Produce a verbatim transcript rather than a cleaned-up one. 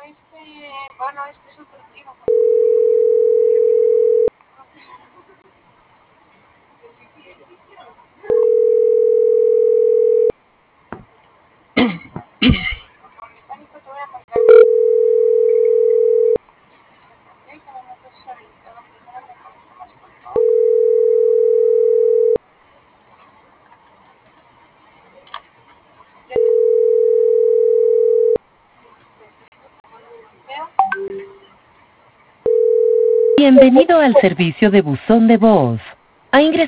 Bienvenido al servicio de buzón de voz. Ha ingresado